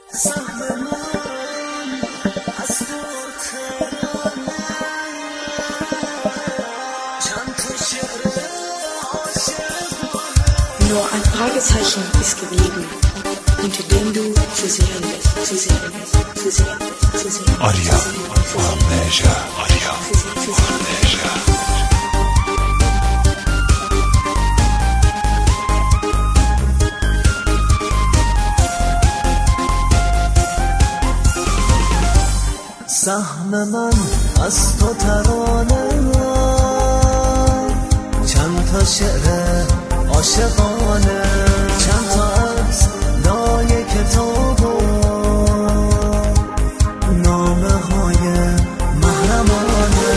سهم من از تو ترانه چند تا شعر عاشقانه. Nur ein Fragezeichen ist geblieben, unter dem du zu sehen bist, zu sehen bist, zu sehen bist, zu sehen bist. Arya Orneja, Arya Orneja. سهم من از تو ترانه چند تا شعر عاشقانه، چند تا از لای کتاب و نامه های محرمانه.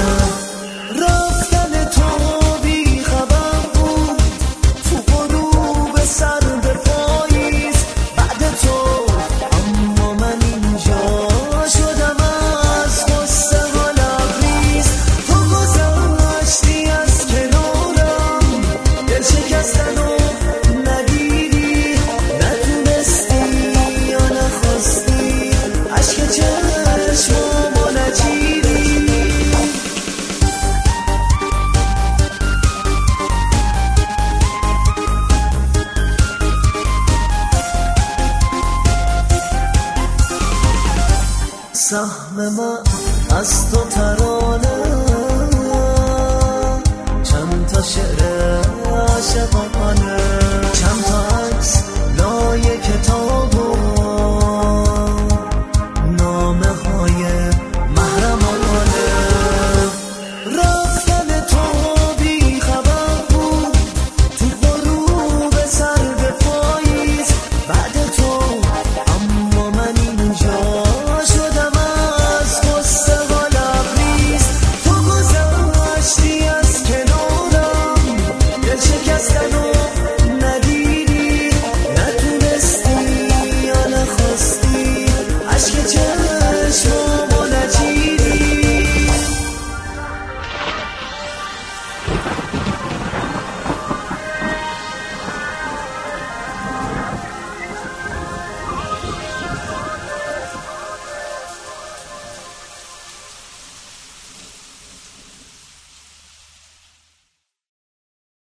رفتن تو بی خبر بود تو غروب سرد پاییز بعد تو، اما من اینجا شدم از غصه ها لبریز. تو گذشتی از کنارم، دل شکستن و ندیدی، نتونستی یا نخواستی، عشق چشمامو نچیدی. سهم من از تو ترانه چند تا شعر عاشقانه.